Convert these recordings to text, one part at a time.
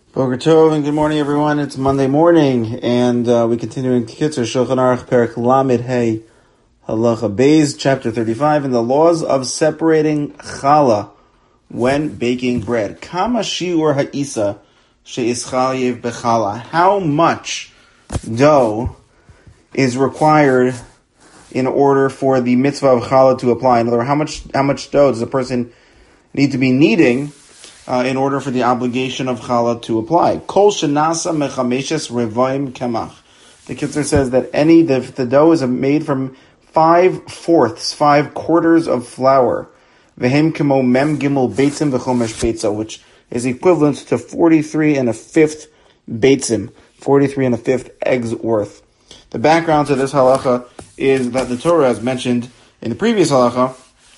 Boker Tov and good morning, everyone. It's Monday morning, and we continue in Kitzur Shulchan Aruch Perek Lamed Hey Halacha Beis, chapter 35, in the laws of separating challah when baking bread. Kama shiur ha'isa she'ischayev bechallah. How much dough is required in order for the mitzvah of challah to apply? In other words, how much dough does a person need to be kneading in order for the obligation of challah to apply? Kol shenasa mechameshes revaim kemach. The Kitzur says that the dough is made from 5/4, 5/4 of flour. Vehem kemo mem gimel beitzim v'chomesh beitza, which is equivalent to 43 1/5 beitzim, 43 1/5 eggs worth. The background to this halacha is that the Torah, as mentioned in the previous halacha,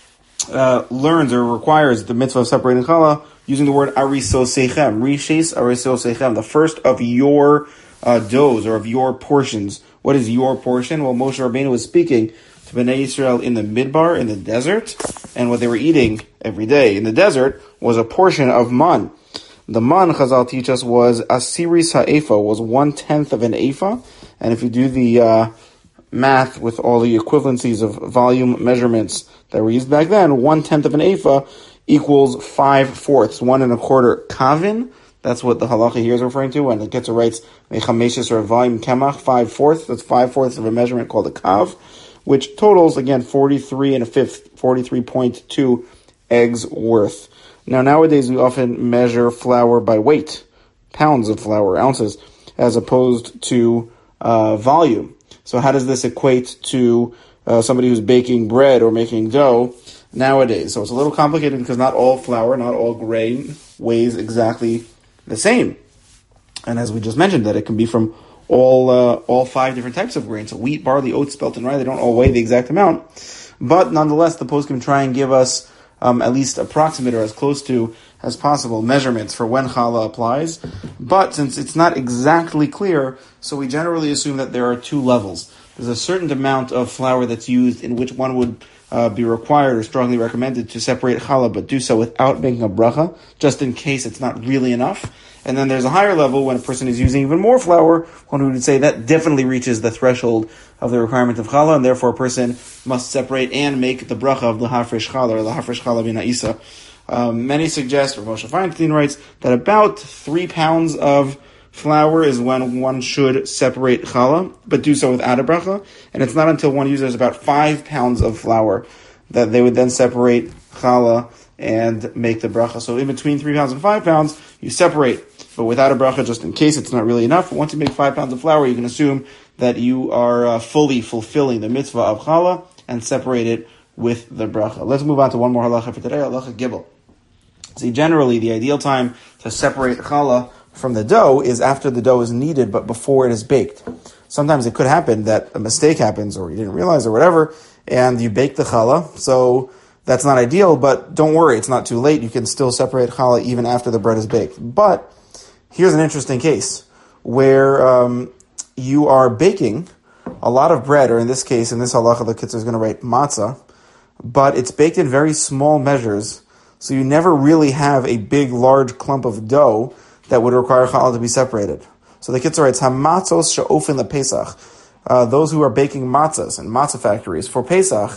learns or requires the mitzvah of separating challah using the word arisosechem, rishes arisosechem, the first of your doughs or of your portions. What is your portion? Well, Moshe Rabbeinu was speaking to Bnei Yisrael in the Midbar, in the desert, and what they were eating every day in the desert was a portion of man. The man, Chazal teach us, was asiris ha'efa, was 1/10 of an ephah, and if you do the math with all the equivalencies of volume measurements that were used back then, 1/10 of an ephah equals 5/4, 1 1/4 kavin. That's what the halacha here is referring to when the Kitzur writes mechameshes or volume kemach, 5/4. That's 5/4 of a measurement called a kav, which totals again 43 1/5, 43.2 eggs worth. Now nowadays we often measure flour by weight, pounds of flour, ounces, as opposed to volume. So how does this equate to somebody who's baking bread or making dough nowadays? So it's a little complicated because not all flour, not all grain weighs exactly the same. And as we just mentioned, that it can be from all 5 different types of grain. So wheat, barley, oats, spelt, and rye, they don't all weigh the exact amount. But nonetheless, the post can try and give us at least approximate or as close to as possible measurements for when challah applies. But since it's not exactly clear, so we generally assume that there are 2 levels. There's a certain amount of flour that's used in which one would be required or strongly recommended to separate challah, but do so without making a bracha, just in case it's not really enough. And then there's a higher level when a person is using even more flour, one would say that definitely reaches the threshold of the requirement of challah, and therefore a person must separate and make the bracha of the hafresh challah, or the hafresh challah bin ha'isa. Many suggest, or Moshe Feinstein writes, that about 3 pounds of flour is when one should separate challah, but do so without a bracha. And it's not until one uses about 5 pounds of flour that they would then separate challah and make the bracha. So in between 3 pounds and 5 pounds, you separate, but without a bracha, just in case it's not really enough. But once you make 5 pounds of flour, you can assume that you are fully fulfilling the mitzvah of challah and separate it with the bracha. Let's move on to one more halacha for today, halacha gibel. See, generally, the ideal time to separate challah from the dough is after the dough is kneaded, but before it is baked. Sometimes it could happen that a mistake happens, or you didn't realize, or whatever, and you bake the challah, so that's not ideal, but don't worry, it's not too late. You can still separate challah even after the bread is baked. But here's an interesting case where you are baking a lot of bread, or in this case, in this halacha, the Kitzur is going to write matzah, but it's baked in very small measures, so you never really have a big, large clump of dough that would require challah to be separated. So the Kitzur writes, hamatzos she'ofen lePesach, those who are baking matzahs in matzah factories for Pesach,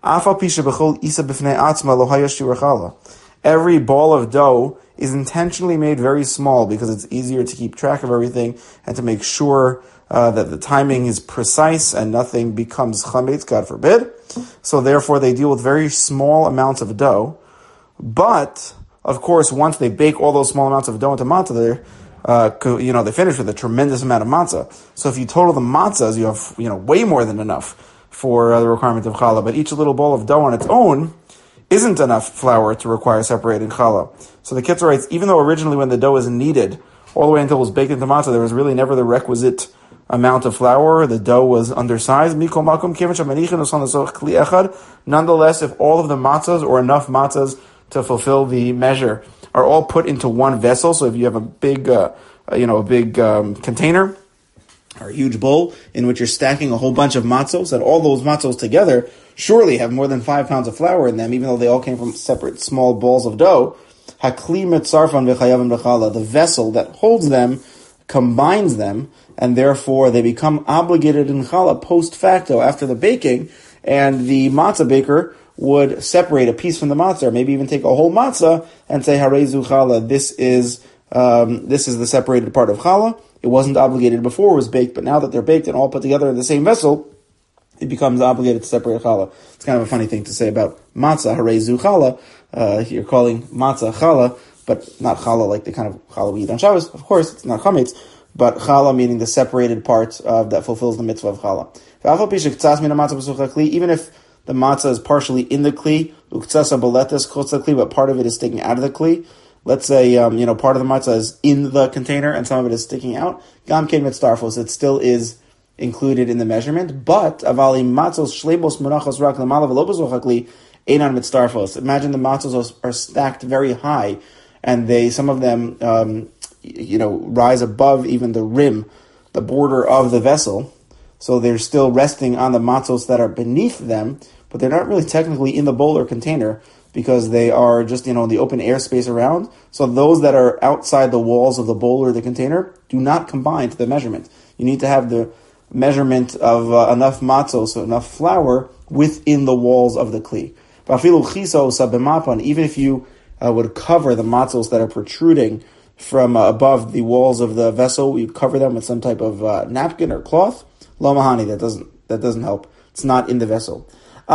every ball of dough is intentionally made very small because it's easier to keep track of everything and to make sure that the timing is precise and nothing becomes chametz, God forbid. So therefore they deal with very small amounts of dough. But, of course, once they bake all those small amounts of dough into matzah, they finish with a tremendous amount of matzah. So if you total the matzahs, you have, way more than enough for the requirement of challah. But each little ball of dough on its own isn't enough flour to require separating challah. So the Kitzur writes, even though originally when the dough is kneaded, all the way until it was baked into matzah, there was really never the requisite amount of flour, the dough was undersized. Nonetheless, if all of the matzahs or enough matzahs to fulfill the measure are all put into one vessel, so if you have a big, container or a huge bowl in which you're stacking a whole bunch of matzos, and all those matzos together surely have more than 5 pounds of flour in them, even though they all came from separate small balls of dough. Hakli mitzarfan v'chayavan b'chala. The vessel that holds them combines them, and therefore they become obligated in challah post facto after the baking, and the matzah baker would separate a piece from the matzah, or maybe even take a whole matzah and say, Harezu challah, this is the separated part of challah. It wasn't obligated before it was baked, but now that they're baked and all put together in the same vessel, it becomes obligated to separate challah. It's kind of a funny thing to say about matzah, Harezu challah. You're calling matzah challah, but not challah like the kind of challah we eat on Shabbos. Of course, it's not chametz, but challah meaning the separated part that fulfills the mitzvah of challah. Even if the matzah is partially in the kli, but part of it is sticking out of the kli. Let's say, part of the matzah is in the container and some of it is sticking out. Gam kein mitzdarfos, it still is included in the measurement. But avali matzos shleibos munachos rak lemala v'lo b'zoch hakli einan mitzdarfos. Imagine the matzos are stacked very high, and some of them, rise above even the rim, the border of the vessel. So they're still resting on the matzos that are beneath them, but they're not really technically in the bowl or container because they are just, in the open air space around. So those that are outside the walls of the bowl or the container do not combine to the measurement. You need to have the measurement of enough matzos, so enough flour, within the walls of the kli. Even if you would cover the matzos that are protruding from above the walls of the vessel, you cover them with some type of napkin or cloth. Lo mahani, that doesn't help. It's not in the vessel.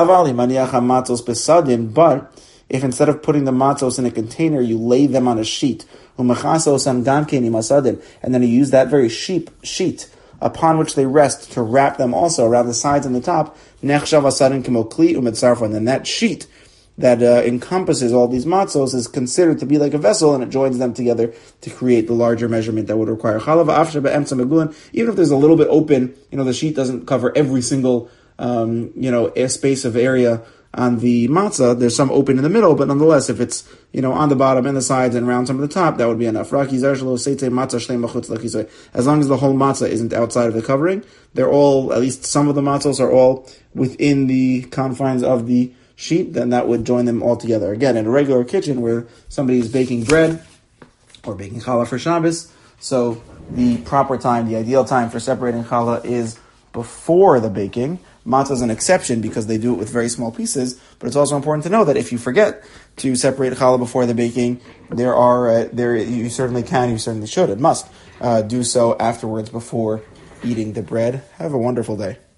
But if instead of putting the matzos in a container, you lay them on a sheet, and then you use that very sheet upon which they rest to wrap them also around the sides and the top, and then that sheet that encompasses all these matzos is considered to be like a vessel, and it joins them together to create the larger measurement that would require challah. Even if there's a little bit open, the sheet doesn't cover every single space of area on the matzah. There's some open in the middle, but nonetheless, if it's on the bottom and the sides and around some of the top, that would be enough. As long as the whole matzah isn't outside of the covering, they're all, at least some of the matzos are all within the confines of the sheet, then that would join them all together. Again, in a regular kitchen where somebody is baking bread or baking challah for Shabbos, so the proper time, the ideal time for separating challah is before the baking. Matzah is an exception because they do it with very small pieces, but it's also important to know that if you forget to separate challah before the baking, you certainly should and must do so afterwards before eating the bread. Have a wonderful day.